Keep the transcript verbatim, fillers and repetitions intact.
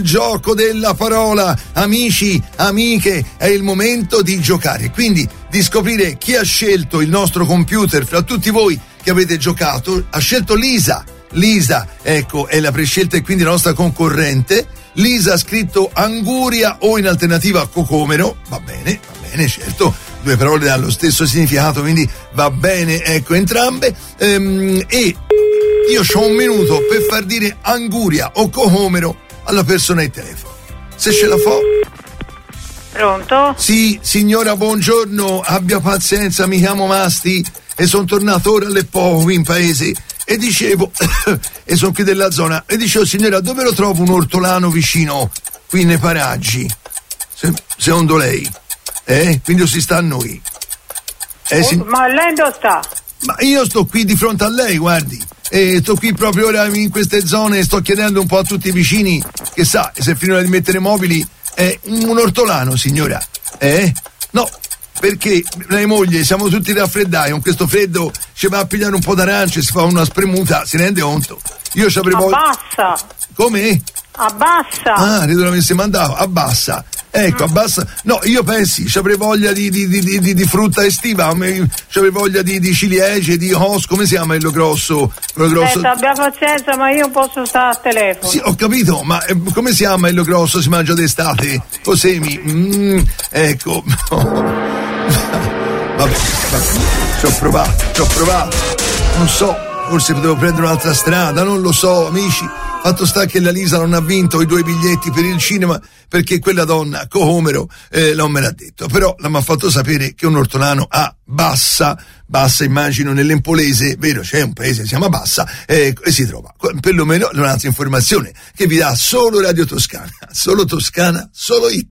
il gioco della parola. Amici, amiche, è il momento di giocare, quindi di scoprire chi ha scelto il nostro computer fra tutti voi che avete giocato. Ha scelto Lisa. Lisa, ecco, è la prescelta e quindi la nostra concorrente. Lisa ha scritto Anguria o in alternativa Cocomero. Va bene, va bene, certo, due parole hanno lo stesso significato, quindi va bene, ecco, entrambe. Ehm, e io ho un minuto per far dire Anguria o Cocomero alla persona in telefono. Se ce la fa. Pronto? Sì, signora, buongiorno, abbia pazienza, mi chiamo Masti e sono tornato ora alle poco qui in paese e dicevo, e sono qui della zona, e dicevo, signora, dove lo trovo un ortolano vicino, qui nei paraggi? Se, secondo lei? Eh? Quindi si sta a noi. Eh, si... Ma lei dove sta? Ma io sto qui di fronte a lei, guardi, e sto qui proprio ora in queste zone, sto chiedendo un po' a tutti i vicini, che sa, se finora di mettere mobili, è un ortolano, signora, eh? No, perché lei moglie, siamo tutti raffreddati, con questo freddo ci va a pigliare un po' d'arance, si fa una spremuta, si rende conto? Io ci avrei voglia... Abbassa! Come? Abbassa! Ah, credo l'avessi mandato, abbassa. Ecco, abbassa. No, io pensi, ci avrei voglia di, di, di, di, di frutta estiva, ci avrei voglia di, di ciliegie, di os, come si chiama quello grosso? Quello grosso? Aspetta, abbia pazienza, ma io posso stare al telefono. Sì, ho capito, ma eh, come si chiama quello grosso, si mangia d'estate? Cosemi? Mm, ecco. Vabbè, vabbè, ci ho provato, ci ho provato. Non so, forse potevo prendere un'altra strada, non lo so, amici. Fatto sta che la Lisa non ha vinto i due biglietti per il cinema perché quella donna, Cocomero, eh, non me l'ha detto. Però la mi ha fatto sapere che un ortolano a Bassa, Bassa immagino nell'Empolese, vero, c'è un paese che si chiama Bassa, eh, e si trova. Perlomeno un'altra informazione che vi dà solo Radio Toscana, solo Toscana, solo I.